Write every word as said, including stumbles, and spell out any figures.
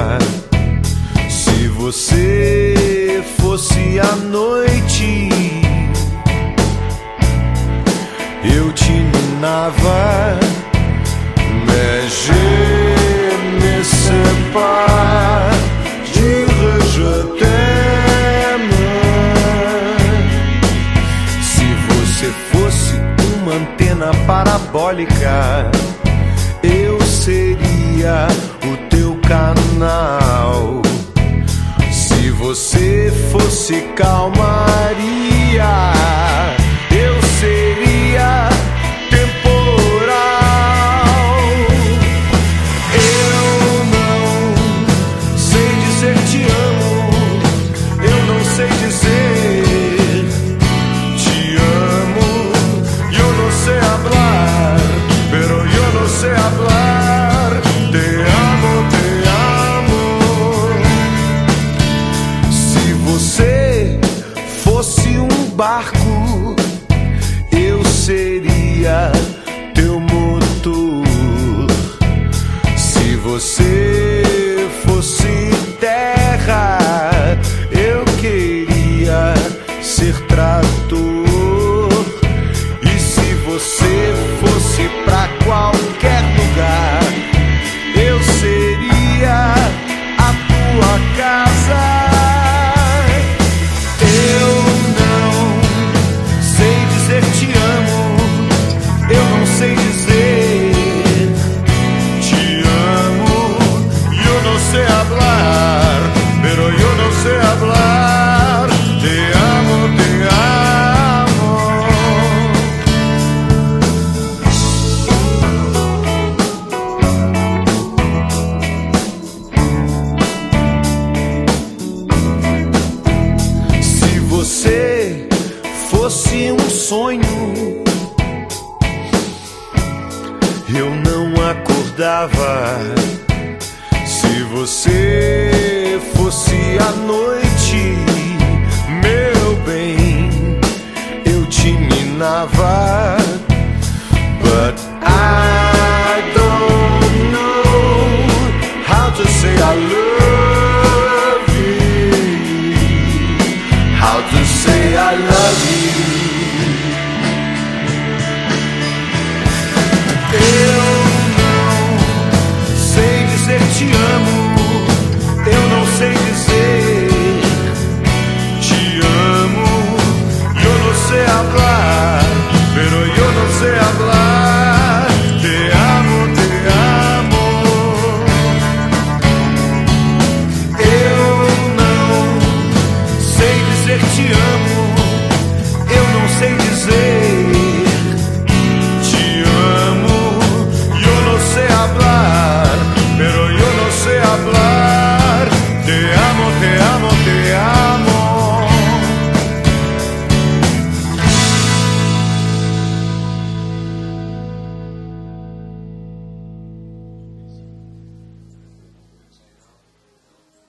estrela. Se você fosse a noite, eu te iluminava. Mais je ne sais pas dire je t'aime. Se você fosse uma antena parabólica, eu seria o teu canal. Se você fosse calmaria, eu seria temporal. Eu não sei dizer te amo, eu não sei dizer te amo. Eu não sei hablar, pero eu não sei hablar. Te amo, te amo. Se você fosse um barco, eu seria teu motor. Se você fosse terra, eu queria ser trator. E se você fosse pra qualquer lugar, eu seria a tua casa. Eu não sei dizer te amo, eu não sei dizer te amo. Eu não sei hablar.